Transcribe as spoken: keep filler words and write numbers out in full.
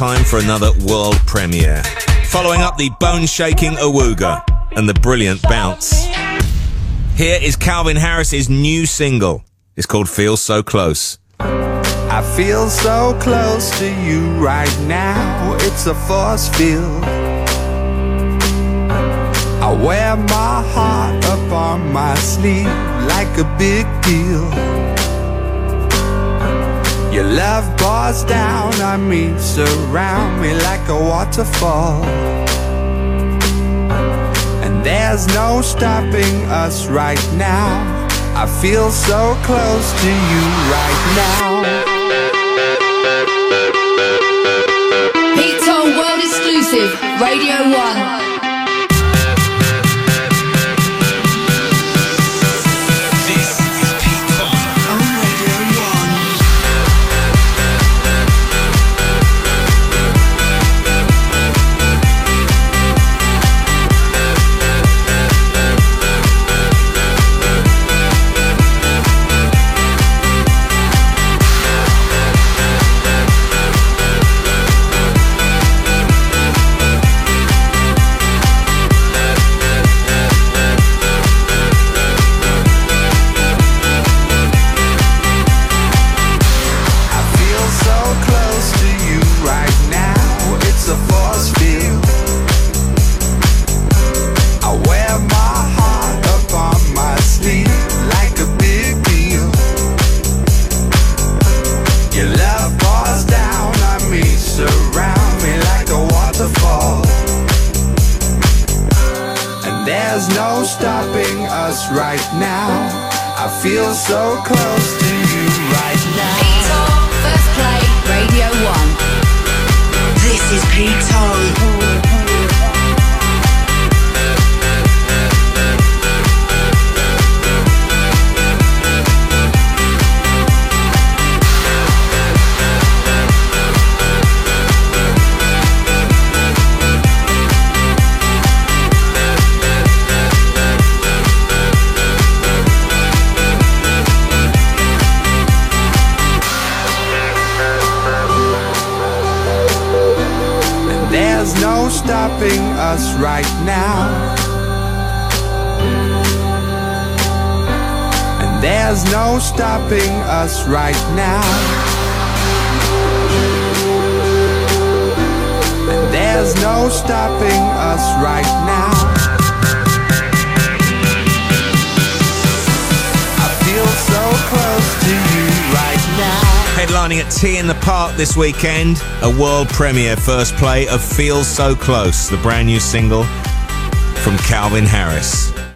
time for another world premiere. Following up the bone-shaking Awooga and the brilliant Bounce. Here is Calvin Harris's new single. It's called Feel So Close. I feel so close to you right now. It's a force field. I wear my heart up on my sleeve like a big deal. Your love pours down on me, surround me like a waterfall. And there's no stopping us right now. I feel so close to you right now. Pete Tong World Exclusive, Radio one. Right now, I feel so close to you right now. Pete Tong, First Play, Radio one. This is Pete Tong. Stopping us right now. And there's no stopping us right now. And there's no stopping us right now. I feel so close to you right now. Headlining at T in the Park this weekend, a world premiere First Play of Feel So Close, the brand new single from Calvin Harris.